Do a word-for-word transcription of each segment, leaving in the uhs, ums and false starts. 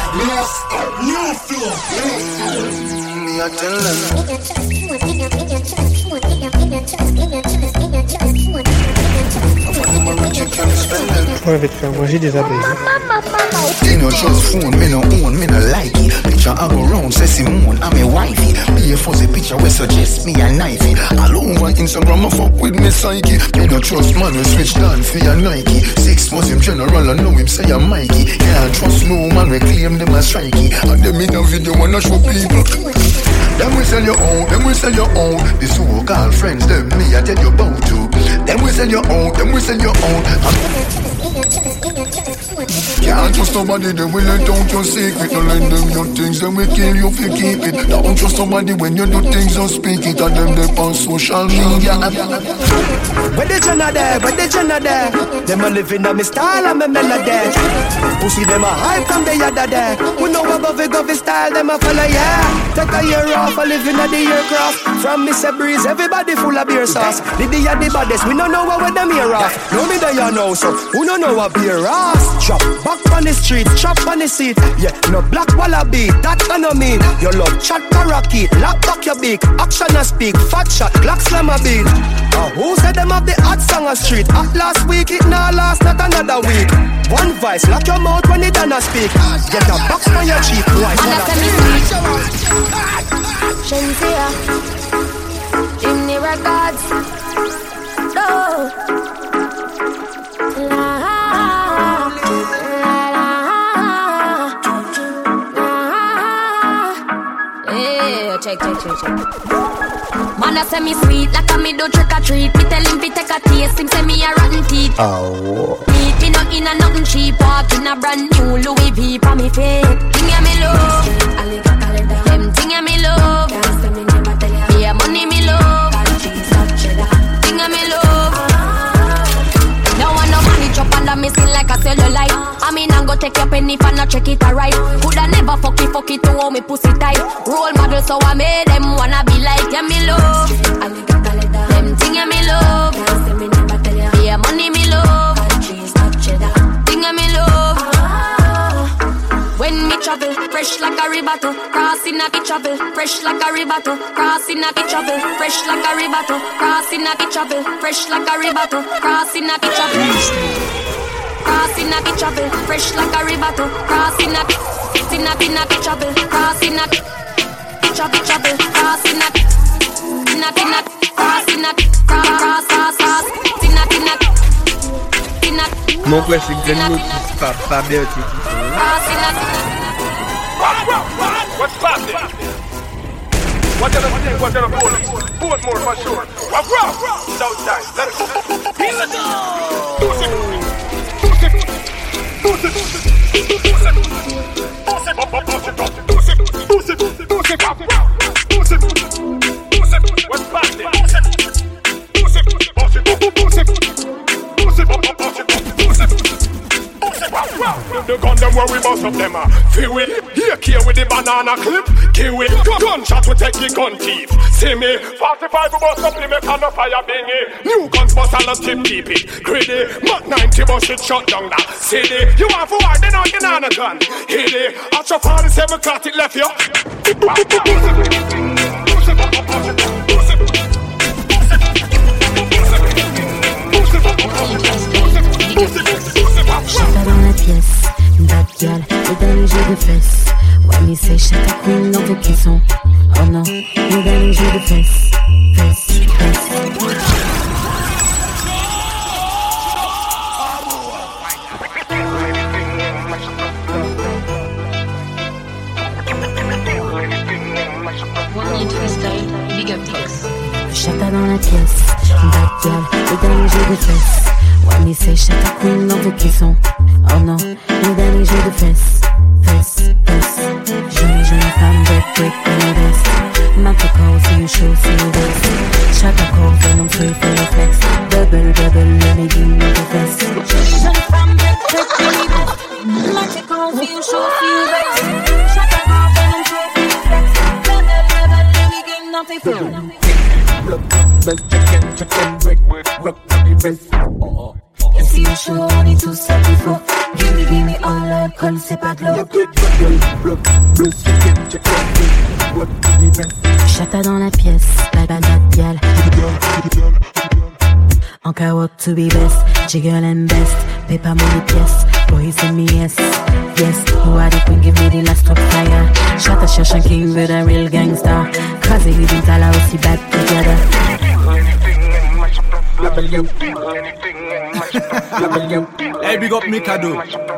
New flow. Me I tell Ouais, vite faire manger des abeilles. They no trust phone, me no own, me no like it. Picture I go round, say Simone, I'm a wifey. Be a fuzzy picture, we suggest me a knifey. All over Instagram, I fuck with me psyche. Me no trust man, we switch down for your Nike. Six months him general, I know him say I'm Mikey. Can't trust no man, we claim them as strikey. And them in a video wanna show people. Them we sell your own, them we sell your own. The so-called friends, them me I tell you about to. Them we sell your own, them we sell your own. Can't trust somebody, they will let down your secret. Don't let them your things, then we kill you if you keep it. Don't trust somebody when you do things, don't speak it. And them they on social media. Where the Jenna there, where the Jenna there? Them a living on me style and me melody. Pussy them a hype from the yada there. We know about the govy style, them a follow, yeah. Take a year off, a living at the aircraft. From Mister Breeze, everybody full of beer sauce. The day of the baddest, we don't know what them here off. No me there you know, so who don't know what beer ass. Chop back on the street, chop on the seat. Yeah, no black wallaby, that I know mean. Your love chat parakeet, lock back your beak. Action a speak, fat shot, Glock slam a beat. Uh, who said them have the hot song a street? At last week, it now last, not another week. One voice, lock your mouth when it done a speak. Get a box on your cheek, right? Shensia, Jimmy Records, no. La, la, la, yeah, check, check, check, check. Man a say me sweet, like a me do trick or treat. Me tell him fi take a taste, him say me a rotten teeth. Oh. Meet me not in a nothing cheap, walk in a brand new Louis V for me feet. Thing ya me love, them thing ya me love. Yeah, money me love, thing ya me love. Now I know money drop under me skin like a cellulite. I mean I go take your penny if I not check it alright. Coulda never fuck it, fuck it to hold me pussy tight. Role model so I made them wanna be like yeah me love. Them thing ya me love. Yeah, money me love. Thing ya me love. When me travel, fresh like a ribato. Crossing a the travel, fresh like a ribato. Crossing a the travel, fresh like a ribato. Crossing a the travel, fresh like a ribato. Crossing a the travel. Crossing a the travel, fresh like a ribato. Crossing a the, in a in a the travel. Crossing a the travel, travel. Crossing a, in a in a, crossing a, cross cross cross. In a in a, in a. Mon frère c'est que nous pas pas bien tout. What's poppin'? What you gonna think? What you gonna police? Both more for sure. What rock? Southside. Let's go. Here we go. What's poppin'? The gun them where we bust up them a feel it. Here kill with the banana clip. Kill it. Gunshot we take the gun thief. See me. forty-five we bust up the make on the fire bingy. New guns bust all the tip keep it. Greedy. Mach ninety bust it shut down that city. You want for war then on the nana gun. Hit it. After forty-seven caught it left you. Chata dans la pièce, bad gal, et dans les jeux de fesses. Ouais, mais c'est Chata Queen dans vos caissons. Oh non, et dans les jeux de fesses. Fesses, fesses. Chata dans la pièce, bad gal, et dans les jeux de fesses. Ouais, mais c'est Chata Queen dans vos caissons. Oh non, et dans les jeux de fesses. Fesses, fesses. Jolie, jolie femme, break, break, on est best. Mata call, see you show, see you best. Chata call, venom free for your flex. Double, double, let me give you the best. Jolie, jolie femme, break, break, on est best. Mata call, see you show, see you best. Chata call, venom free for your flex. Double, double, let me give you the best. Look, best chicken, chicken, break, rock, rock, best. You see chaud, on est tous ça qu'il faut. Gimme, gimme all l'alcool, c'est pas de l'eau. Chata dans la pièce, bad bad bad gal. On can walk to be best, jiggle and best. Paper money pièce, boys in me yes. Yes, who are the queen, give me the last of fire. Chata cherche king with a real gangster. Cause they live in Tala aussi bad together. Hey, big up Mikado.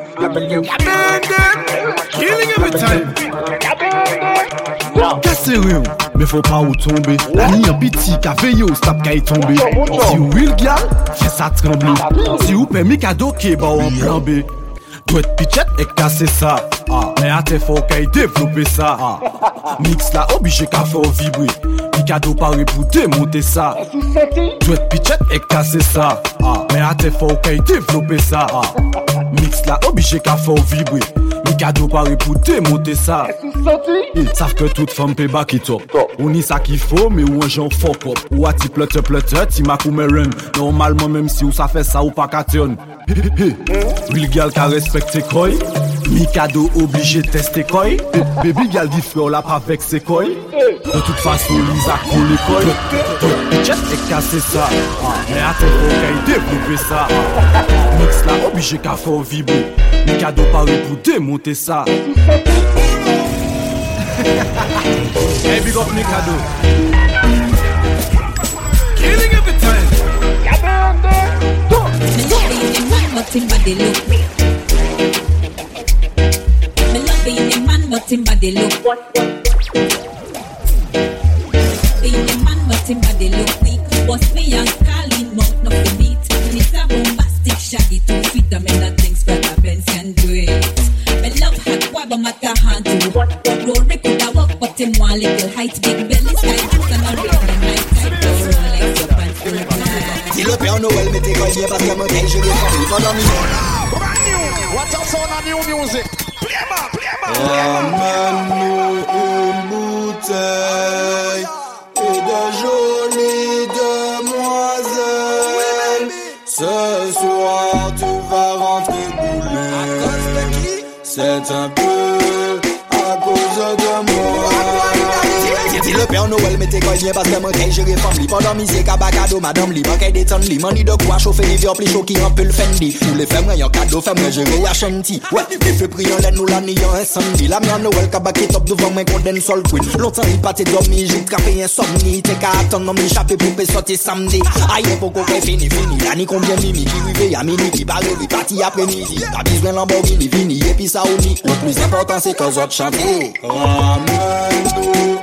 Killing every time. Qu'est-ce sérieux? Mais faut pas où tomber. La nuit en pitié, qu'a veillé au stop qu'à y tomber. Si ou will gal, fait ça trembler. Si ou paie Mikado qui est bas en plan B. Doit être pitchette et casser ça. Ah. Mais à tes faut qu'à y développer ça. Ah. Mix là obligé qu'à faire vibrer. Mikado paraît pour démonter ça. Doit être pitchette et casser ça. Ah. Mais à tes faut qu'à y développer ça. Ah. Mix là obligé qu'à faire vibrer. Mikado paraît pour démonter ça. Ils savent que toute femme peut back it up. On y ça qu'il faut, mais ou un genre fuck up. Ou à ti plutter plutter, ti ma run. Normalement, même si ou ça fait ça ou pas cation. Real gal qui respecte koi. Mikado obligé tester koi. Baby gal dit frère là pas avec ses koi. De toute façon, Lisa coule les koi. Chat et casser ça. Mais attends, faut qu'elle développer ça. Mix là obligé qu'à faire vibrer. Mikado paraît pour démonter ça. Hey, big up Mikado. Killing every time. Me love you, man, but him body look. Me love you, man, but him body look. Be man, but him body look weak. Bust me and call him out, nothing beat. It's a bombastic shaggy two feet. I mean that things better Benz can do it. Me love hot boy, but matter hand to. Rory coulda walk, but him one little height, big belly, sky boots and a ring. Night type, no Rolex up and full black. Si le Père Noël m'était collier parce que mon taille je l'ai fait pendant minuit. Brand new, what's up son a new music? Play ma, play ma, Amène-nous une bouteille et de jolies demoiselles. Ce soir tu vas rentrer bouler. C'est un peu à cause de moi. Si le Père Noël m'était collier parce que mon taille je l'ai fait pendant misé cabacado madame li banque des tonnes li mani de quoi chauffer les vieux plus chaud qui un peu le fendi. Tous les femmes un cadeau femmes je vais à chanty. Ouais, il fait prier l'aine nous la ni un incendie. La mienne Noël cabac top devant moi condamne sol queen. Longtemps il pas dormi, j'ai trappé insomnie. T'es qu'à attendre m'échapper pour peut sortir samedi. Aïe pour qu'on fini fini. La ni combien mimi qui rive à minuit qui parle de parti après-midi. Pas besoin Lamborghini Vini et puis ça on dit. Le plus important c'est que autres chanter. Ramène-nous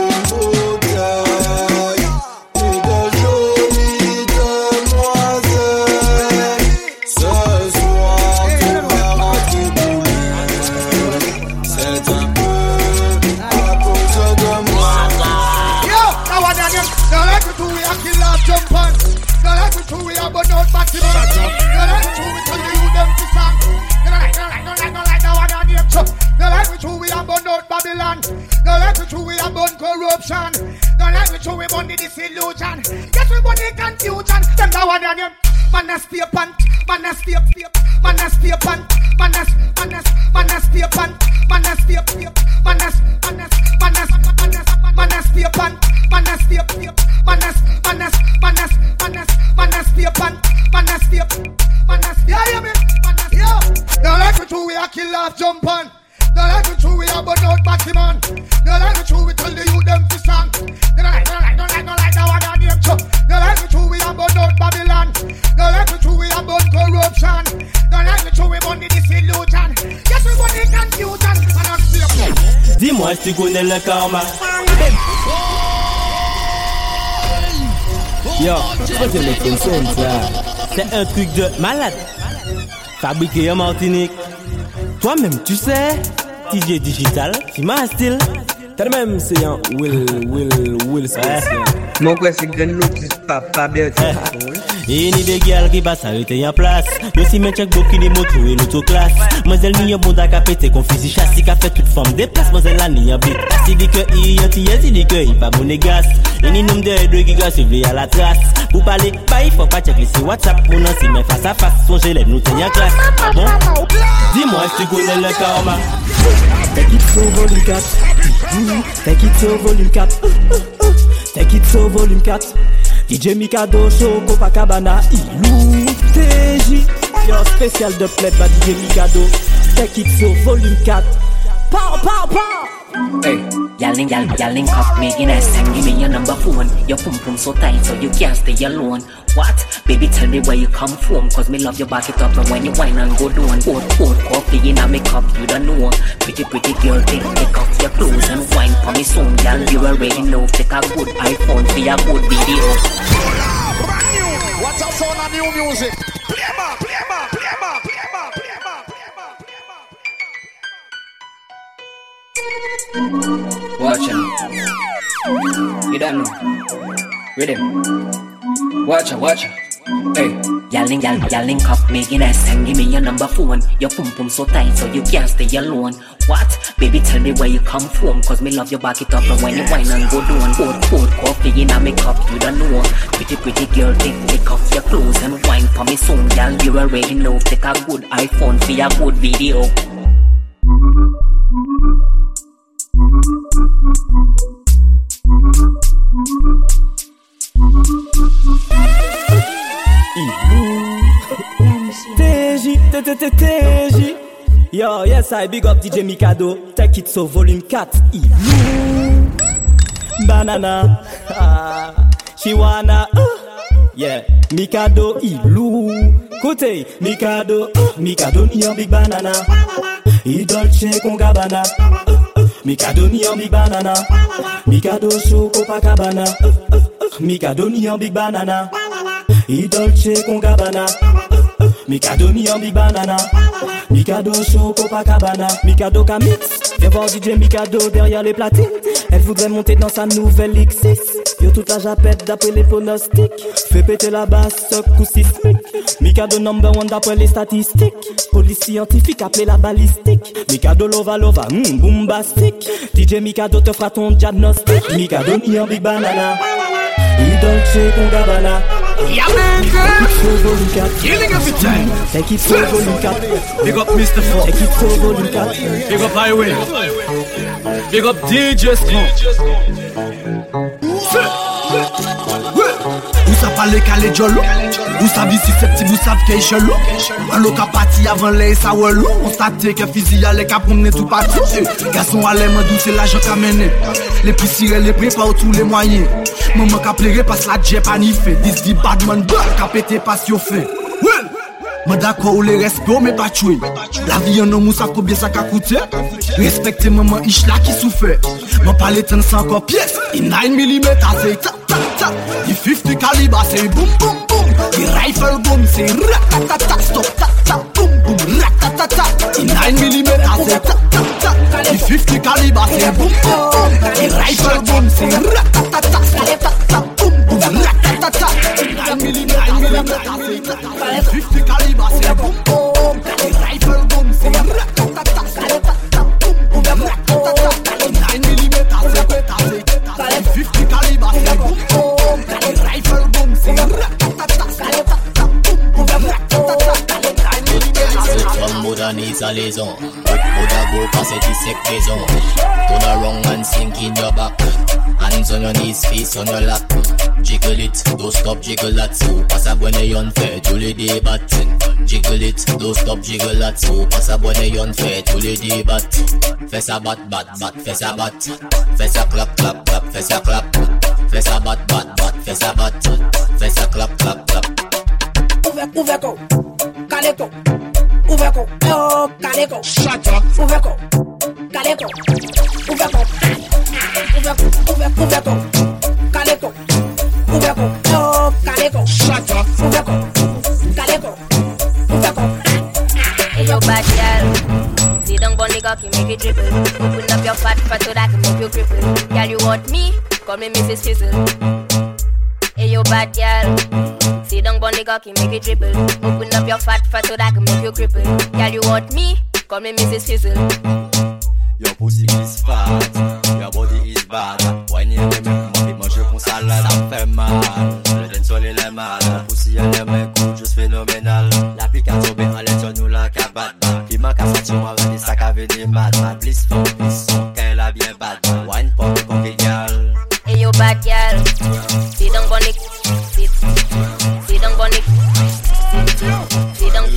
jump on. No like we two we are but not party man. No like we two we tell you them to song. No like, no like, no like, no like that one on them chop. No like we two we are but not Babylon. No like we two we are but corruption. No like we two we but the disillusion. Yes we but the confusion. Them that one on them. Man a stay pant, man a stay stay, man a stay pant, man a man a man a stay pant, man a stay stay, man a man a man a man a man a stay pant, man a stay stay, man a man a man a man a man a stay pant, man a stay, man a stay. Yeah, me, man a yo. Now like we two we a kill off jump on. Now like we two we a burn out batty man. Now like we two we tell the youth them to song. Now like, now like, now like, now like that one on them chop. Now like we two we a burn out Babylon. Now like we two we a burn corruption. Now like we two we burn the disillusion. Yes we burn the confusion. And I'm still. Dis-moi si tu connais le karma. Yo, c'est le consent ça. C'est un truc de malade. Fabriqué en Martinique. Toi-même tu sais. D J digital, tu m'as style. Toi-même c'est un Will, Will, Will spécial. Mon quoi c'est Green Look, pas pas bien. Et ni des gars qui passent arrêter en place. Yo si men check beaucoup ni moto et l'autoclasse. Mademoiselle ni un bon da ka pété qu'on fusil chassis ka fait toute forme déplace. Mademoiselle la ni un big. Si dit que il y a ti si dit que il pas monégasque. Et ni nom de deux gigas suivi à la trace. Pour parler pas il faut pas checker sur WhatsApp. Pour non si mais face à face son élève nous tenir en classe. Ah bon? Dis-moi est-ce que tu connais le karma? Take it so volume quatre. Take it so volume quatre. Take it so volume quatre. D J Mikado show Copacabana Ilou T J. Yo spécial de plaid by D J Mikado. Take it so volume quatre. Pow pow pow. Hey, y'all link, y'all, y'all link up, making ass and give me your number phone. Your pum pum so tight so you can't stay alone. What? Baby, tell me where you come from, cause me love you back it up and when you whine and go down. Pour, pour coffee in a make up, you don't know. Pretty, pretty girl, take, take off your clothes and whine for me soon, girl. You already know, take a good iPhone for your good video. Brand new, what's up for the new music? Play ma, play ma, play ma, play ma, play ma, play ma, play ma. Watch out. You don't know. Rhythm. Watch out, watch out. Hey, y'all link, y'all, y'all link up, making ass and give me your number phone. Your pum pum so tight so you can't stay alone. What? Baby, tell me where you come from, cause me love you back it up and when you whine and go down. Pour, pour coffee in a make up, you don't know. Pretty, pretty girl, take, take off your clothes and whine for me soon, girl. You already know, take a good iPhone for your good video. T J, T T T T J. Yo, yes, I big up D J Mikado. Take it so volume quatre. Ilou. Banana. Ah, she wanna. Uh, yeah, Mikado Ilou. Côté, Mikado. Uh, Mikado ni un big banana. I Dolce con Gabbana. Uh, uh, Mikado ni un big banana. Mikado show Copacabana. Uh, uh, uh, Mikado ni un big banana. I Dolce con Gabbana. Mikado ni un big banana. Mikado show Copacabana. Mikado Kamix. Viens voir D J Mikado derrière les platines. Elle voudrait monter dans sa nouvelle X six. Yo toute la japette d'après les pronostics. Fais péter la basse, coup sismique. Mikado number one d'après les statistiques. Police scientifique appelée la balistique. Mikado lova lova, mm, boombastique. D J Mikado te fera ton diagnostic. Mikado ni un big banana. I Dolce con Gabbana. Yeah, man, girl. Killing every time. Take it so volume quatre. Big up Mister Fox. Take it so volume quatre. Big up Highway. Big up D J Strong. Vous savez parler calé jolo. Vous savez si c'est petit, vous savez qu'il est chelou. Un local parti avant les ça walou. On s'attend que physique allait qu'à promener tout parti. Garçon allait me doucer l'argent qu'a mené. Les piscines les préparent tous les moyens. Maman qu'a pleuré parce la jet pas ni fait. Dis dit badman bug qu'a pété pas si au fait. Well, moi d'accord ou les respects mais pas tuer. La vie en homme ça combien ça qu'a coûté. Respectez maman Ishla qui souffre. Moi parler tant sans encore pièce. In nine millimètres c'est ta ta ta. Il cinquante calibre c'est boum boum boum. Il rifle boom c'est ratatata. Stop ta ta boum boum ratatata. In nine millimètres c'est ta ta ta. Il cinquante calibre c'est boum boum boum. Il rifle boom c'est ratatata. Stop ta ta boum boum ratatata. In nine millimètres c'est ta ta. Il cinquante calibre c'est boum boum. Il rifle boom c'est ratatata. Stop ta ta boum boum ratatata. In nine millimètres c'est ta ta. Il cinquante calibre c'est boum boum. Il rifle boom c'est ratatata. Stop ta ta boum boum ratatata. From Buddha-Needs a liaison. Buddha go pass it is sick prison. Turn around and sink in your back. Hands on your knees, face on your lap. Jiggle it, don't stop jiggle that. So pass up when you unfair, to the debat. Jiggle it, don't stop jiggle that. So pass up when you unfair, to the debat. Fess a bat, bat, bat, fess a bat. Fess a clap, clap, clap, fess a clap. Fess a bat, bat, bat, fess a bat. Fess a clap, clap, clap. Uveco, Caleco. Uveco, oh, Caleco. Shut up. Uveco, Caleco. Uveco, Uveco, Uveco, Uveco, Caleco. Uveco, oh, Caleco. Shut up. Uveco, Caleco. Uveco. Hey, yo, bad girl. See, don't go nigga, can make it dribble. Open up your fat fat so that I can make you cripple. Girl, you want me? Call me Missus Fizzle. Hey, yo, bad girl. Sit down on the cocky, make it dribble. Open up your fat fat so that I can make you cripple. Girl, you want me? Call me Missus Fizzle. Your pussy is fat, your body is bad. When you make me manger pour salade, ça me fait mal. Le dancehall il est mal, la pussy elle est mes coups juste phénoménal. La pique a tombé en l'air sur nous la cabane. Qui manque à sortir moi avec des sacs avec des maths. Ma bliss from bliss, son qu'elle a bien bad. Wine pop coquille gal. Hey yo bad girl, sit down on the, sit, sit down on the, sit down.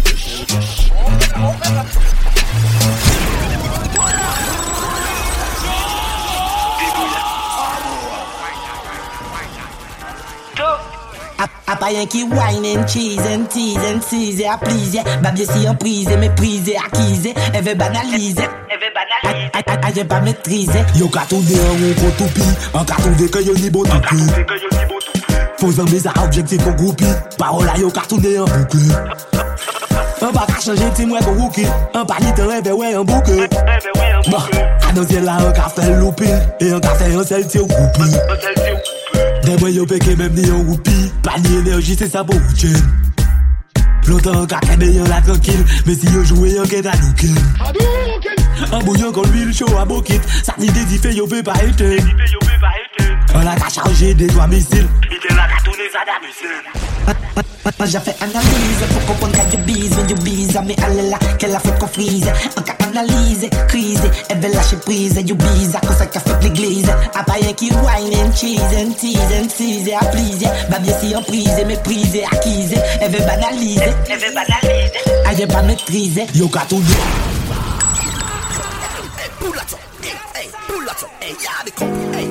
A pas rien qui wine and cheese and tease and tease à pleaser. Babie si en prise, mépriser, acquiser. Elle veut banaliser. Elle veut banaliser. Elle veut pas maîtriser. Yo ka tourné en rond pour tout pi. En ka trouvé que yo ni beau tout pi. Faut en mes objectifs pour grouper. Parole yo ka tourné en boucle. Un pas qu'à changer petit moi qu'on rookie. Un pas ni te rêve ouais en boucle. Bah, annoncer là un ka fait louper. Et un ka fait un seul tir groupé. Des moi yo péké même ni en roupi. Pas ni énergie c'est ça pour routine. Longtemps qu'à qu'elle yon la tranquille. Mais si yo joué yon qu'est à douken. Un bouillon qu'on l'huile chaud à bokit. Ça ni des diffés yo veut pas éteindre. On a qu'à charger des doigts missiles. Il te l'a qu'à tourner ça d'habitude. J'ai fait analyse pour comprendre qu'elle you bise. When you bise, mais elle est là, qu'elle a fait qu'on freeze. On qu'a analysé, crise, elle veut lâcher prise. You bise, à cause qu'elle fait l'église. A pas rien qui wine and cheese and tease and tease à please. Babie si en prise, méprise, acquise. Elle veut banaliser, elle veut banaliser. Elle veut pas maîtriser. Yo qu'a tout dit. Pull that up, hey, hey, pull that up, hey, y'a des cons, hey.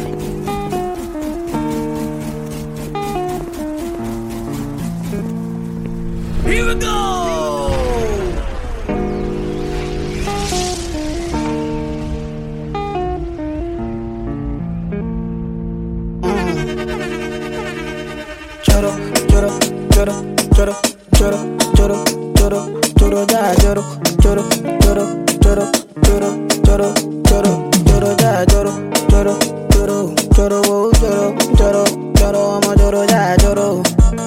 Here we go! Choro, choro, choro, choro, choro, choro, choro, choro, ya, choro, choro, choro, choro, choro, choro, choro, choro, ya, choro, choro, choro, choro, oh, choro, choro, choro, amo choro, ya, choro.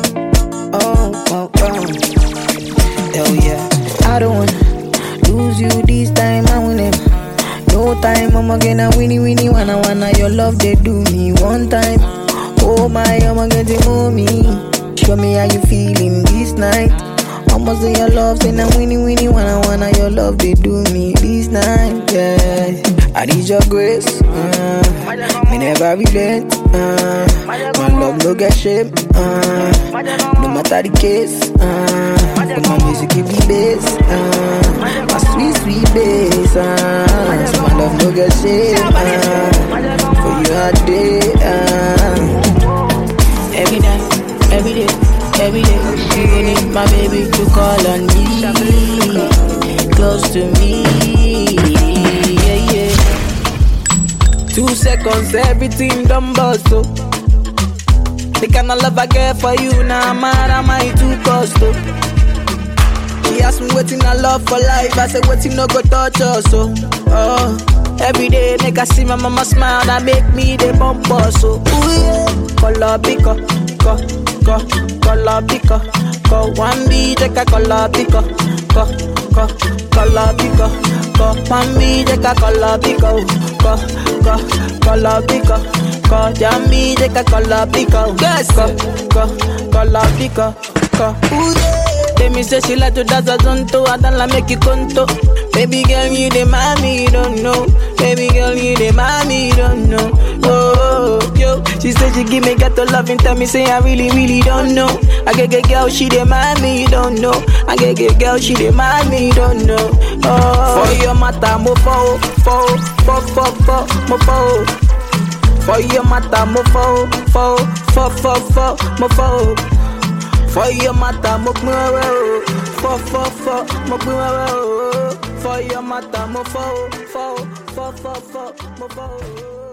Oh, oh, oh. Hell yeah. I don't wanna lose you this time, I win it. No time, I'ma get a winnie winnie wanna wanna your love they do me one time. Oh my, I'ma get it mommy. Show me how you feeling this night. I'ma say your love, say na winnie winnie wanna wanna your love they do me this night. Yeah, I need your grace. Uh, me never relent. Uh, my love no get shame. Uh, no matter the case. Uh, but my music give me bass. Uh, my sweet sweet bass. Uh, so my love no get shame. Uh, for you all day. Uh, every night, every day, every day. You need my baby to call on me, close to me. Yeah yeah. Two seconds, everything done bust so. The kind of love I get for you now, man, am I too cost oh. She asked me waiting I love for life, I said waiting no go touch us so. Oh, every day make I see my mama smile, that make me the bump us so. Ooh yeah, color picker, co, co, color picker, co. One B take a color picker, co, co, color picker, co. One B take a color picker, co, co, color picker. Ko Jamie take a color picker. Yes, ko ko color picker. Ko. Let me say she like to dance a zonto. I don't like make you conto. Baby girl, you the mommy, you don't know. Baby girl, you the mommy, you don't know. Oh, yo, she said she give me ghetto love and tell me say I really, really don't know. I get get girl, she the mommy, you don't know. I get get girl, she the mommy, you don't know. Oh, for your matter, mo fo, fo, fo, fo, fo, mo fo. For your matter, mo fo, fo, fo, fo, fo, mo fo. For your matter, mo fo, fo, fo, fo, mo fo. For your matter, mo fo, fo, fo, fo, fo, mo fo.